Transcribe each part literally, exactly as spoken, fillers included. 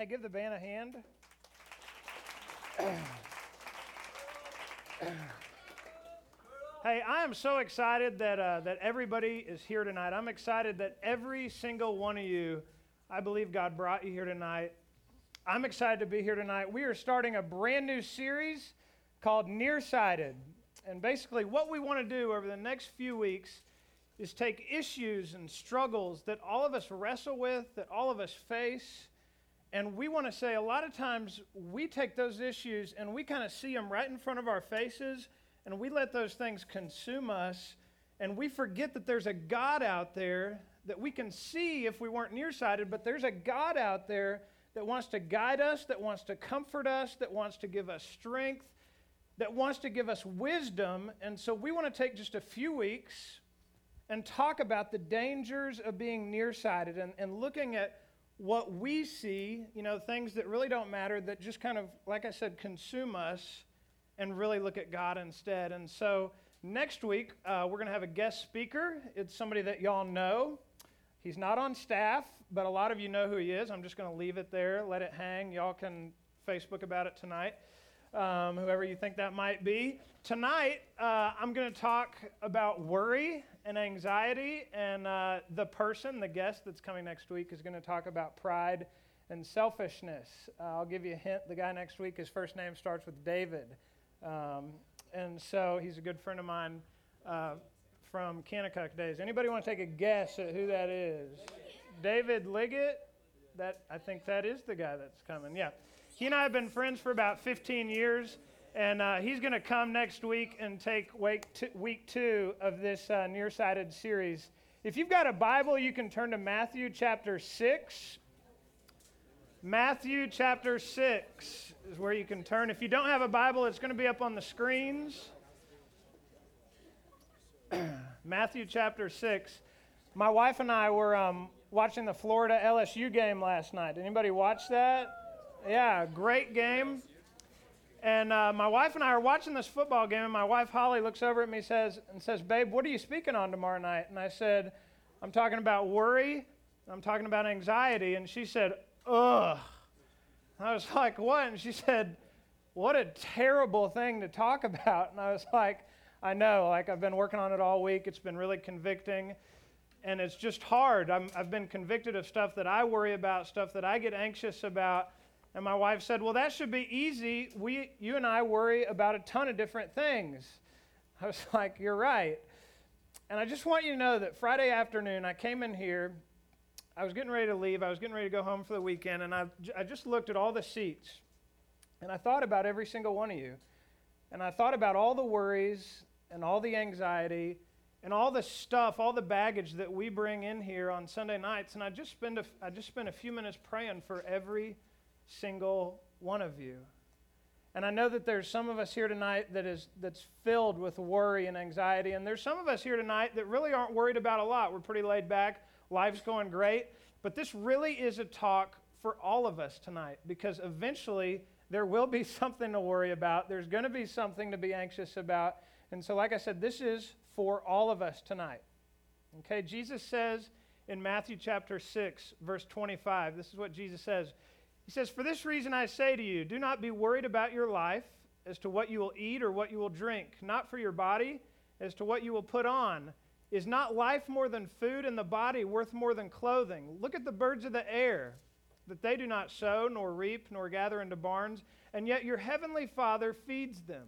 Hey, give the band a hand. Hey, I am so excited that uh, that everybody is here tonight. I'm excited that every single one of you, I believe God brought you here tonight. I'm excited to be here tonight. We are starting a brand new series called Nearsighted. And basically what we want to do over the next few weeks is take issues and struggles that all of us wrestle with, that all of us face, and we want to say a lot of times we take those issues and we kind of see them right in front of our faces, and we let those things consume us, and we forget that there's a God out there that we can see if we weren't nearsighted, but there's a God out there that wants to guide us, that wants to comfort us, that wants to give us strength, that wants to give us wisdom. And so we want to take just a few weeks and talk about the dangers of being nearsighted and, and looking at what we see, you know, things that really don't matter, that just kind of, like I said, consume us, and really look at God instead. And so next week, uh, we're going to have a guest speaker. It's somebody that y'all know. He's not on staff, but a lot of you know who he is. I'm just going to leave it there, let it hang. Y'all can Facebook about it tonight, um, whoever you think that might be. Tonight, uh, I'm going to talk about worry and anxiety, and uh, the person, the guest that's coming next week, is going to talk about pride and selfishness. Uh, I'll give you a hint. The guy next week, his first name starts with David. Um, and so he's a good friend of mine uh, from Kanakuk days. Anybody want to take a guess at who that is? David Liggett? That I think that is the guy that's coming. Yeah. He and I have been friends for about fifteen years, and uh, he's going to come next week and take week two, week two of this uh, Nearsighted series. If you've got a Bible, you can turn to Matthew chapter six. Matthew chapter six is where you can turn. If you don't have a Bible, it's going to be up on the screens. Matthew chapter six. My wife and I were um, watching the Florida L S U game last night. Anybody watch that? Yeah, great game. And uh, my wife and I are watching this football game, and my wife Holly looks over at me says, and says, "Babe, what are you speaking on tomorrow night?" And I said, "I'm talking about worry. I'm talking about anxiety." And she said, "Ugh." I was like, "What?" And she said, "What a terrible thing to talk about." And I was like, "I know, like I've been working on it all week. It's been really convicting, and it's just hard. I'm, I've been convicted of stuff that I worry about, stuff that I get anxious about." And my wife said, "Well, that should be easy. We, you and I worry about a ton of different things." I was like, "You're right." And I just want you to know that Friday afternoon, I came in here. I was getting ready to leave. I was getting ready to go home for the weekend, and I, I just looked at all the seats, and I thought about every single one of you, and I thought about all the worries and all the anxiety and all the stuff, all the baggage that we bring in here on Sunday nights, and I just spent a, I just spent a few minutes praying for every single one of you. And I know that there's some of us here tonight that is that's filled with worry and anxiety, and there's some of us here tonight that really aren't worried about a lot. We're pretty laid back. Life's going great. But this really is a talk for all of us tonight, because eventually there will be something to worry about. There's going to be something to be anxious about. And so, like I said, this is for all of us tonight. Okay, Jesus says in Matthew chapter six, verse twenty-five, this is what Jesus says. He says, "For this reason I say to you, do not be worried about your life as to what you will eat or what you will drink, not for your body as to what you will put on. Is not life more than food, and the body worth more than clothing? Look at the birds of the air, that they do not sow, nor reap, nor gather into barns, and yet your heavenly Father feeds them.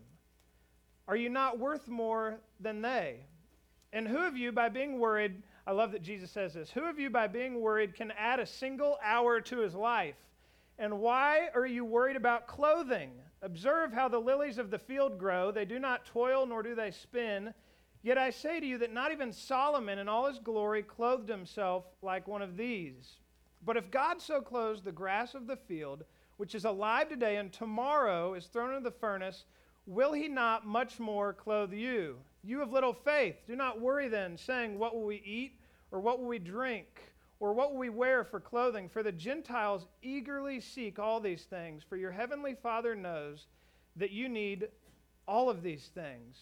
Are you not worth more than they? And who of you, by being worried," I love that Jesus says this, "who of you, by being worried, can add a single hour to his life? And why are you worried about clothing? Observe how the lilies of the field grow. They do not toil, nor do they spin. Yet I say to you that not even Solomon in all his glory clothed himself like one of these. But if God so clothes the grass of the field, which is alive today and tomorrow is thrown into the furnace, will he not much more clothe you? You of little faith, do not worry then, saying, what will we eat, or what will we drink, or what will we wear for clothing? For the Gentiles eagerly seek all these things, for your heavenly Father knows that you need all of these things.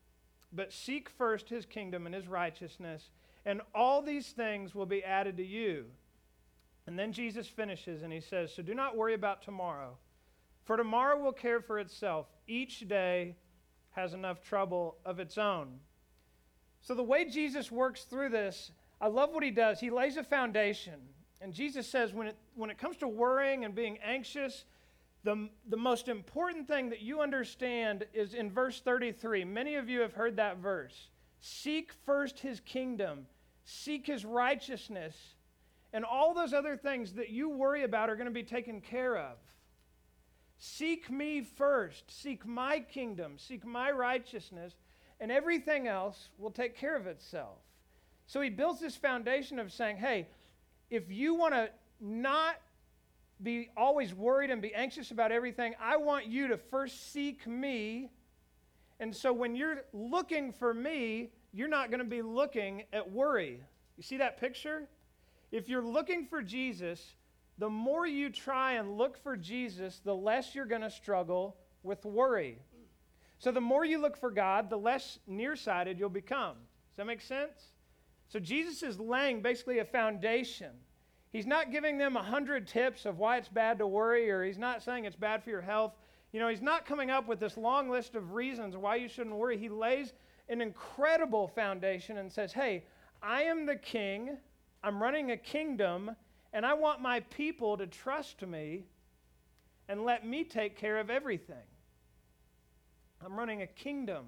But seek first his kingdom and his righteousness, and all these things will be added to you. And then Jesus finishes and he says, so do not worry about tomorrow, for tomorrow will care for itself. Each day has enough trouble of its own. So the way Jesus works through this, I love what he does. He lays a foundation. And Jesus says when it, when it comes to worrying and being anxious, the, the most important thing that you understand is in verse thirty-three. Many of you have heard that verse. Seek first his kingdom. Seek his righteousness. And all those other things that you worry about are going to be taken care of. Seek me first. Seek my kingdom. Seek my righteousness. And everything else will take care of itself. So he builds this foundation of saying, hey, if you want to not be always worried and be anxious about everything, I want you to first seek me. And so when you're looking for me, you're not going to be looking at worry. You see that picture? If you're looking for Jesus, the more you try and look for Jesus, the less you're going to struggle with worry. So the more you look for God, the less nearsighted you'll become. Does that make sense? So Jesus is laying basically a foundation. He's not giving them a hundred tips of why it's bad to worry, or he's not saying it's bad for your health. You know, he's not coming up with this long list of reasons why you shouldn't worry. He lays an incredible foundation and says, hey, I am the king. I'm running a kingdom, and I want my people to trust me and let me take care of everything. I'm running a kingdom.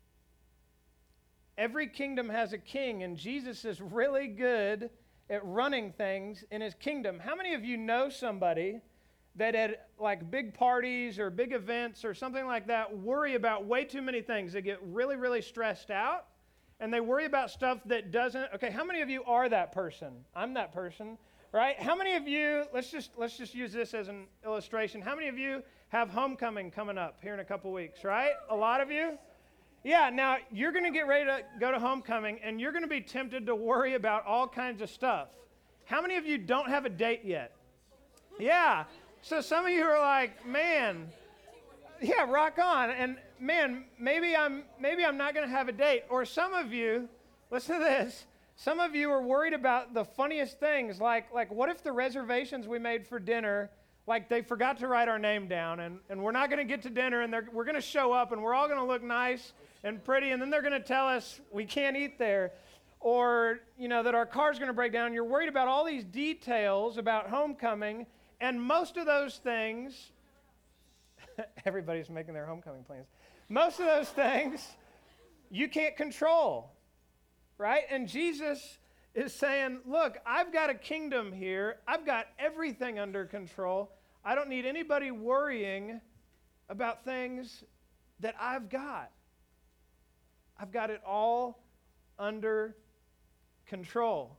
Every kingdom has a king, and Jesus is really good at running things in his kingdom. How many of you know somebody that at like big parties or big events or something like that worry about way too many things? They get really, really stressed out, and they worry about stuff that doesn't. Okay, how many of you are that person? I'm that person, right? How many of you, let's just let's just use this as an illustration. How many of you have homecoming coming up here in a couple weeks, right? A lot of you? Yeah, now you're going to get ready to go to homecoming, and you're going to be tempted to worry about all kinds of stuff. How many of you don't have a date yet? Yeah. So some of you are like, man, yeah, rock on. And man, maybe I'm maybe I'm not going to have a date. Or some of you, listen to this. Some of you are worried about the funniest things, like like what if the reservations we made for dinner, like they forgot to write our name down, and, and we're not going to get to dinner, and we're going to show up, and we're all going to look nice and pretty, and then they're going to tell us we can't eat there, or, you know, that our car's going to break down. You're worried about all these details about homecoming, and most of those things, everybody's making their homecoming plans. Most of those things you can't control, right? And Jesus is saying, look, I've got a kingdom here. I've got everything under control. I don't need anybody worrying about things that I've got. I've got it all under control.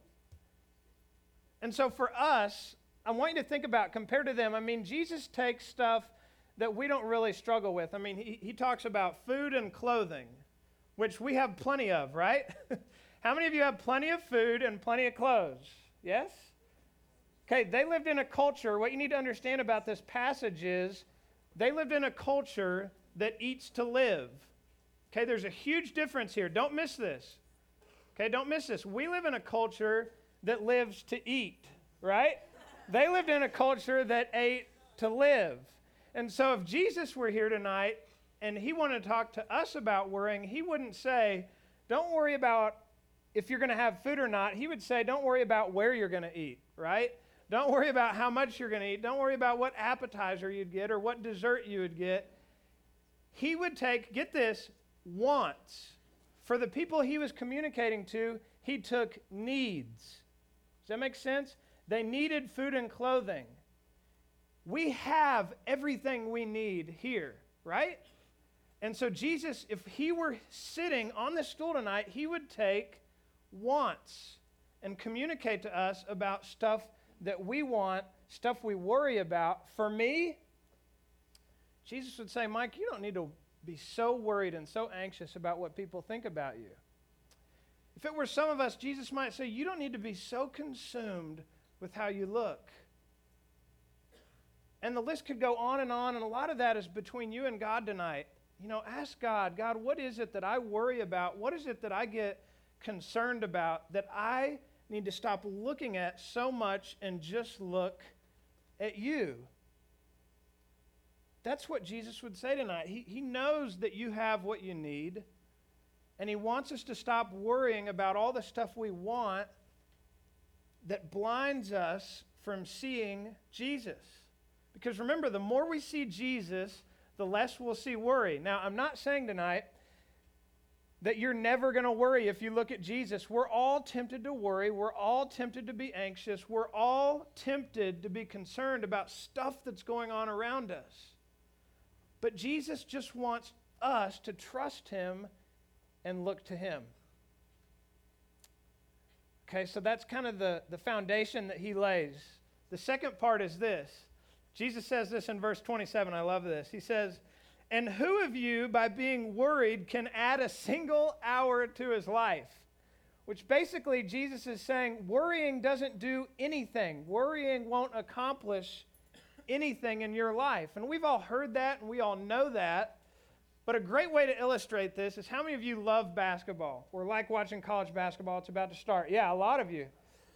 And so for us, I want you to think about, compared to them, I mean, Jesus takes stuff that we don't really struggle with. I mean, he, he talks about food and clothing, which we have plenty of, right? How many of you have plenty of food and plenty of clothes? Yes? Okay, they lived in a culture, what you need to understand about this passage is, they lived in a culture that eats to live. Okay, there's a huge difference here. Don't miss this. Okay, don't miss this. We live in a culture that lives to eat, right? They lived in a culture that ate to live. And so if Jesus were here tonight and he wanted to talk to us about worrying, he wouldn't say, don't worry about if you're going to have food or not. He would say, don't worry about where you're going to eat, right? Don't worry about how much you're going to eat. Don't worry about what appetizer you'd get or what dessert you would get. He would take, get this, wants. For the people he was communicating to, he took needs. Does that make sense? They needed food and clothing. We have everything we need here, right? And so Jesus, if he were sitting on the stool tonight, he would take wants and communicate to us about stuff that we want, stuff we worry about. For me, Jesus would say, Mike, you don't need to be so worried and so anxious about what people think about you. If it were some of us, Jesus might say, you don't need to be so consumed with how you look. And the list could go on and on, and a lot of that is between you and God tonight. You know, ask God, God, what is it that I worry about? What is it that I get concerned about that I need to stop looking at so much and just look at you. That's what Jesus would say tonight. He, he knows that you have what you need, and he wants us to stop worrying about all the stuff we want that blinds us from seeing Jesus. Because remember, the more we see Jesus, the less we'll see worry. Now, I'm not saying tonight that you're never going to worry if you look at Jesus. We're all tempted to worry. We're all tempted to be anxious. We're all tempted to be concerned about stuff that's going on around us. But Jesus just wants us to trust him and look to him. Okay, so that's kind of the, the foundation that he lays. The second part is this. Jesus says this in verse twenty-seven. I love this. He says, "And who of you, by being worried, can add a single hour to his life?" Which basically Jesus is saying worrying doesn't do anything. Worrying won't accomplish anything in your life. And we've all heard that and we all know that. But a great way to illustrate this is, how many of you love basketball or like watching college basketball? It's about to start. Yeah, a lot of you.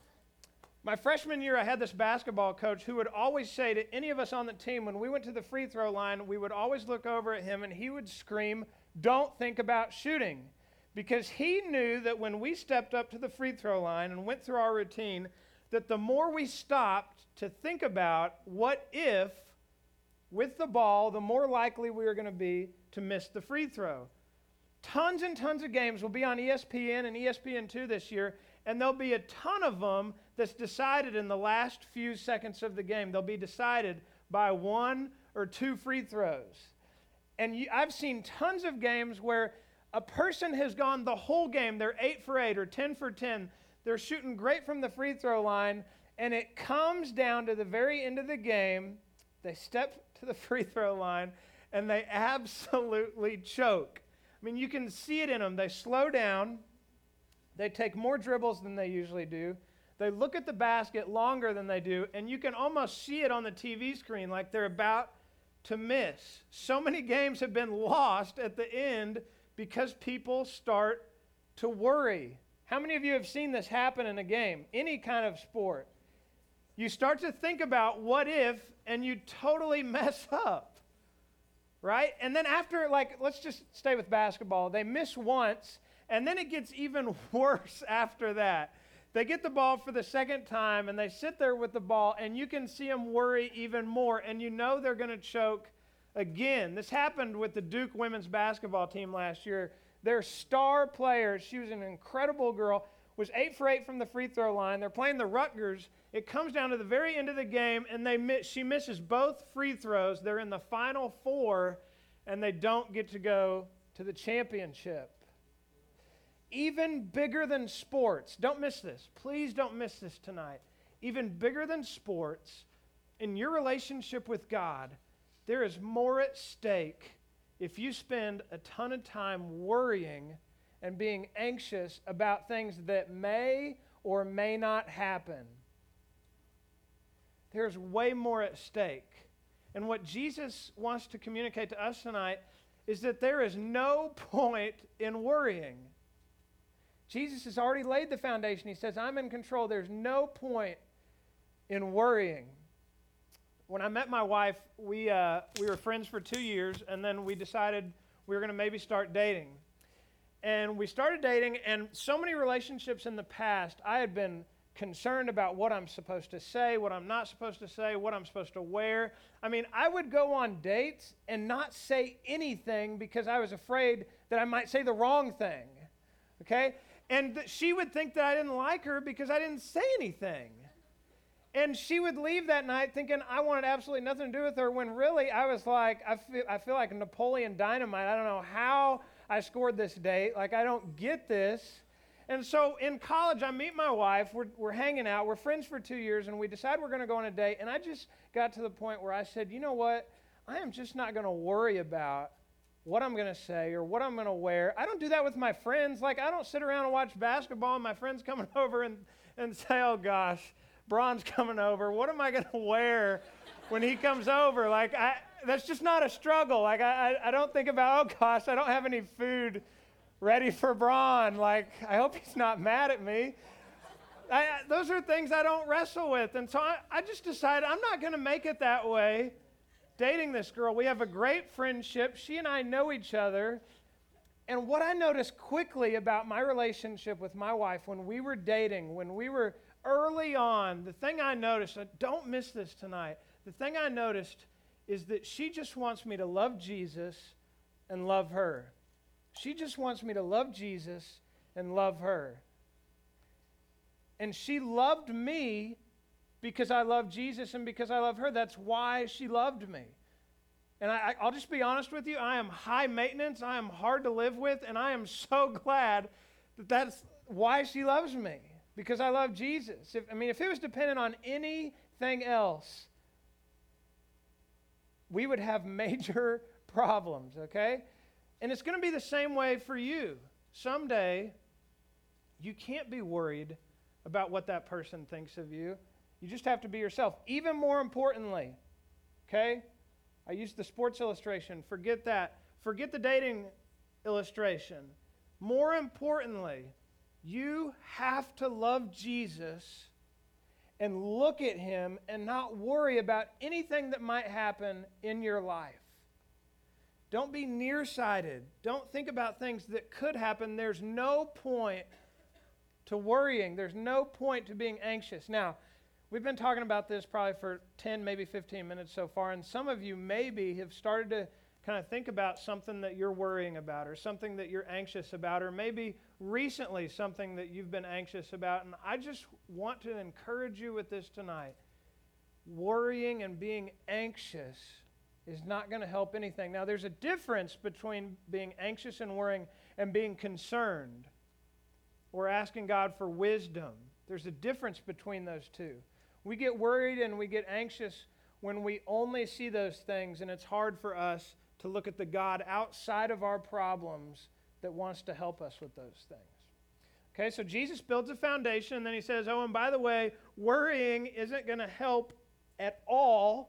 My freshman year, I had this basketball coach who would always say to any of us on the team, when we went to the free throw line, we would always look over at him and he would scream, "Don't think about shooting." Because he knew that when we stepped up to the free throw line and went through our routine, that the more we stopped to think about what if with the ball, the more likely we were going to be to miss the free throw. Tons and tons of games will be on E S P N and E S P N two this year, and there'll be a ton of them that's decided in the last few seconds of the game. They'll be decided by one or two free throws. And you, I've seen tons of games where a person has gone the whole game, they're eight for eight or ten for ten, they're shooting great from the free throw line, and it comes down to the very end of the game, they step to the free throw line, and they absolutely choke. I mean, you can see it in them. They slow down. They take more dribbles than they usually do. They look at the basket longer than they do, and you can almost see it on the T V screen like they're about to miss. So many games have been lost at the end because people start to worry. How many of you have seen this happen in a game, any kind of sport? You start to think about what if, and you totally mess up, right? And then after, like, let's just stay with basketball. They miss once, and then it gets even worse after that. They get the ball for the second time, and they sit there with the ball, and you can see them worry even more, and you know they're going to choke again. This happened with the Duke women's basketball team last year. Their star player, she was an incredible girl, was eight for eight from the free throw line. They're playing the Rutgers. It comes down to the very end of the game, and they miss, she misses both free throws. They're in the Final Four, and they don't get to go to the championship. Even bigger than sports, don't miss this. Please don't miss this tonight. Even bigger than sports, in your relationship with God, there is more at stake if you spend a ton of time worrying and being anxious about things that may or may not happen. There's way more at stake. And what Jesus wants to communicate to us tonight is that there is no point in worrying. Jesus has already laid the foundation. He says, I'm in control. There's no point in worrying. When I met my wife, we uh, we were friends for two years, and then we decided we were going to maybe start dating. And we started dating, and so many relationships in the past, I had been concerned about what I'm supposed to say, what I'm not supposed to say, what I'm supposed to wear. I mean, I would go on dates and not say anything because I was afraid that I might say the wrong thing, okay? And th- she would think that I didn't like her because I didn't say anything. And she would leave that night thinking I wanted absolutely nothing to do with her, when really I was like, I feel, I feel like Napoleon Dynamite. I don't know how I scored this date. Like, I don't get this. And so in college, I meet my wife. We're, we're hanging out. We're friends for two years, and we decide we're going to go on a date. And I just got to the point where I said, you know what? I am just not going to worry about what I'm going to say or what I'm going to wear. I don't do that with my friends. Like, I don't sit around and watch basketball, and my friends coming over and, and say, oh, gosh, Braun's coming over. What am I going to wear when he comes over? Like, I, that's just not a struggle. Like, I, I don't think about, oh, gosh, I don't have any food ready for Braun. Like, I hope he's not mad at me. I, those are things I don't wrestle with. And so I, I just decided I'm not going to make it that way dating this girl. We have a great friendship. She and I know each other. And what I noticed quickly about my relationship with my wife when we were dating, when we were early on, the thing I noticed, don't miss this tonight, the thing I noticed is that she just wants me to love Jesus and love her. She just wants me to love Jesus and love her. And she loved me because I love Jesus and because I love her. That's why she loved me. And I, I'll just be honest with you, I am high maintenance, I am hard to live with, and I am so glad that that's why she loves me, because I love Jesus. If, I mean, if it was dependent on anything else, we would have major problems, okay? And it's going to be the same way for you. Someday, you can't be worried about what that person thinks of you. You just have to be yourself. Even more importantly, okay? I used the sports illustration. Forget that. Forget the dating illustration. More importantly, you have to love Jesus and look at him and not worry about anything that might happen in your life. Don't be nearsighted. Don't think about things that could happen. There's no point to worrying. There's no point to being anxious. Now, we've been talking about this probably for ten, maybe fifteen minutes so far, and some of you maybe have started to kind of think about something that you're worrying about or something that you're anxious about, or maybe recently something that you've been anxious about. And I just want to encourage you with this tonight. Worrying and being anxious is not going to help anything. Now, there's a difference between being anxious and worrying and being concerned or asking God for wisdom. There's a difference between those two. We get worried and we get anxious when we only see those things, and it's hard for us to look at the God outside of our problems that wants to help us with those things. Okay, so Jesus builds a foundation, and then he says, oh, and by the way, worrying isn't going to help at all.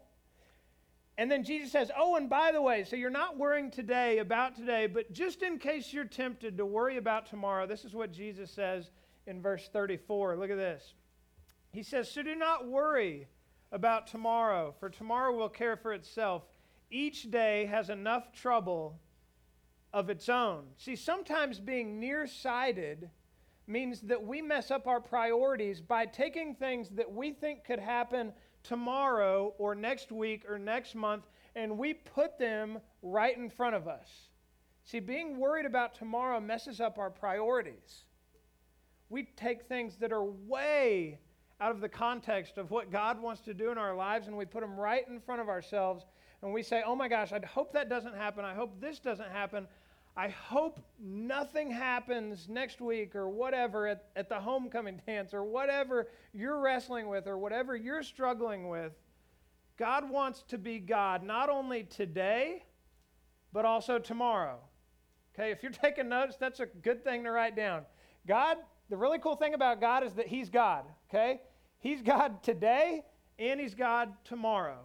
And then Jesus says, oh, and by the way, so you're not worrying today about today, but just in case you're tempted to worry about tomorrow, this is what Jesus says in verse thirty-four. Look at this. He says, so do not worry about tomorrow, for tomorrow will care for itself. Each day has enough trouble of its own. See, sometimes being nearsighted means that we mess up our priorities by taking things that we think could happen tomorrow or next week or next month, and we put them right in front of us. See, being worried about tomorrow messes up our priorities. We take things that are way out of the context of what God wants to do in our lives, and we put them right in front of ourselves, and we say, oh my gosh, I hope that doesn't happen. I hope this doesn't happen. I hope nothing happens next week or whatever at, at the homecoming dance or whatever you're wrestling with or whatever you're struggling with. God wants to be God not only today, but also tomorrow. Okay, if you're taking notes, that's a good thing to write down. God, the really cool thing about God is that he's God, okay? He's God today and he's God tomorrow.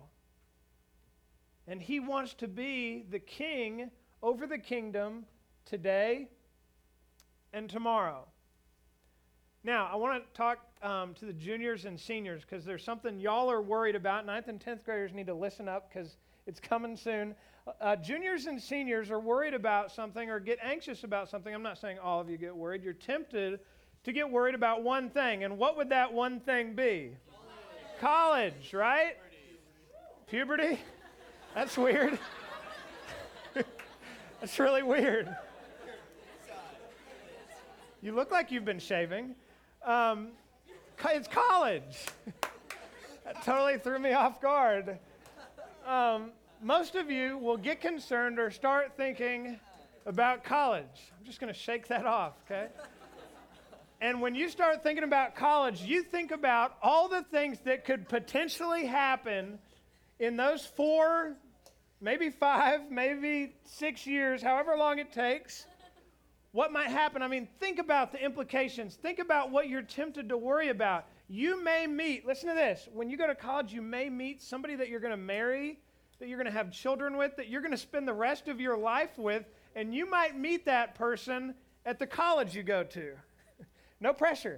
And he wants to be the king over the kingdom today and tomorrow. Now, I want to talk um, to the juniors and seniors because there's something y'all are worried about. Ninth and tenth graders need to listen up because it's coming soon. Uh, juniors and seniors are worried about something or get anxious about something. I'm not saying all of you get worried. You're tempted to get worried about one thing. And what would that one thing be? College, College, right? Puberty? Puberty? That's weird. That's really weird. You look like you've been shaving. Um, it's college. That totally threw me off guard. Um, most of you will get concerned or start thinking about college. I'm just going to shake that off, okay? And when you start thinking about college, you think about all the things that could potentially happen in those four, maybe five, maybe six years, however long it takes. What might happen? I mean, think about the implications. Think about what you're tempted to worry about. You may meet, listen to this, when you go to college, you may meet somebody that you're going to marry, that you're going to have children with, that you're going to spend the rest of your life with, and you might meet that person at the college you go to. No pressure.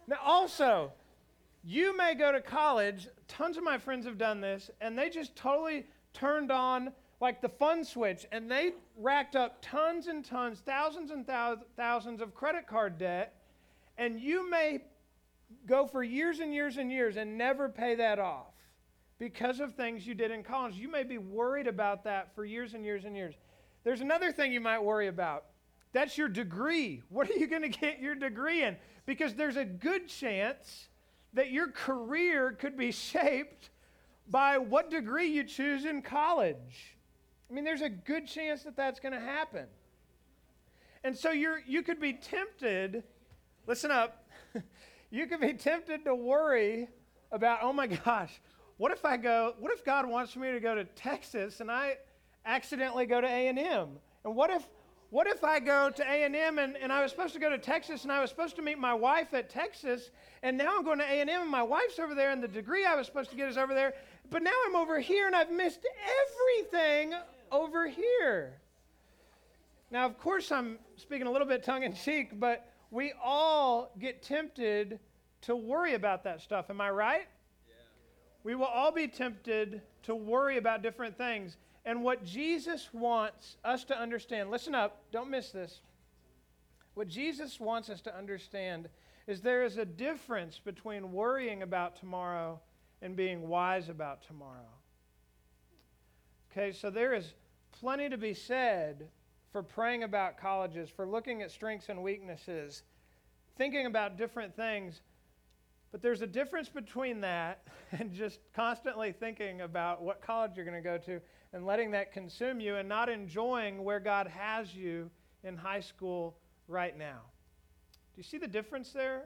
Now, also, you may go to college. Tons of my friends have done this, and they just totally turned on like the fun switch, and they racked up tons and tons, thousands and thou- thousands of credit card debt, and you may go for years and years and years and never pay that off because of things you did in college. You may be worried about that for years and years and years. There's another thing you might worry about. That's your degree. What are you going to get your degree in? Because there's a good chance that your career could be shaped by what degree you choose in college. I mean, there's a good chance that that's going to happen. And so you're you could be tempted, listen up, you could be tempted to worry about, oh my gosh, what if I go, what if God wants me to go to Texas and I accidentally go to A and M? And what if What if I go to A and M and, and I was supposed to go to Texas and I was supposed to meet my wife at Texas, and now I'm going to A and M and my wife's over there and the degree I was supposed to get is over there, but now I'm over here and I've missed everything over here. Now, of course, I'm speaking a little bit tongue-in-cheek, but we all get tempted to worry about that stuff. Am I right? Yeah. We will all be tempted to worry about different things. And what Jesus wants us to understand, listen up, don't miss this. What Jesus wants us to understand is there is a difference between worrying about tomorrow and being wise about tomorrow. Okay, so there is plenty to be said for praying about colleges, for looking at strengths and weaknesses, thinking about different things. But there's a difference between that and just constantly thinking about what college you're going to go to and letting that consume you and not enjoying where God has you in high school right now. Do you see the difference there?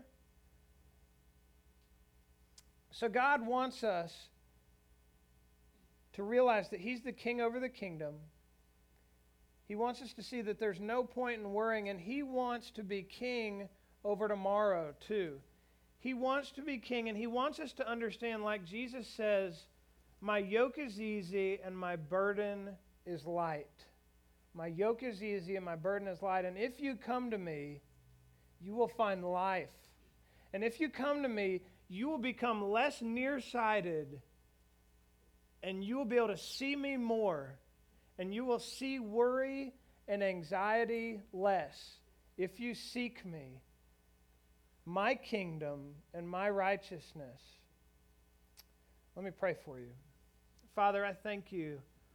So God wants us to realize that He's the king over the kingdom. He wants us to see that there's no point in worrying, and He wants to be king over tomorrow too. He wants to be king, and He wants us to understand, like Jesus says, my yoke is easy and my burden is light. My yoke is easy and my burden is light. And if you come to me, you will find life. And if you come to me, you will become less nearsighted, and you will be able to see me more, and you will see worry and anxiety less if you seek me, my kingdom and my righteousness. Let me pray for you. Father, I thank you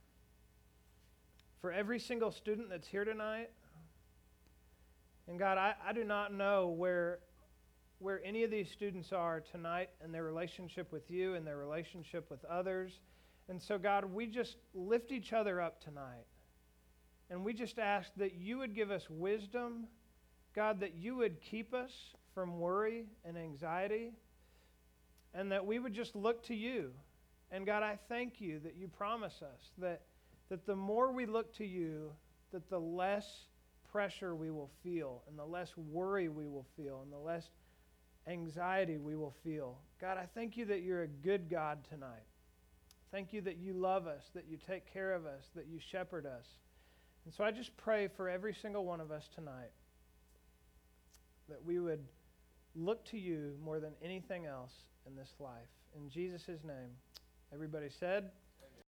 for every single student that's here tonight. And God, I, I do not know where, where any of these students are tonight in their relationship with you and their relationship with others. And so, God, we just lift each other up tonight. And we just ask that you would give us wisdom, God, that you would keep us from worry and anxiety, and that we would just look to you. And God, I thank you that you promise us that, that the more we look to you, that the less pressure we will feel, and the less worry we will feel, and the less anxiety we will feel. God, I thank you that you're a good God tonight. Thank you that you love us, that you take care of us, that you shepherd us. And so I just pray for every single one of us tonight that we would look to you more than anything else in this life. In Jesus' name, everybody said,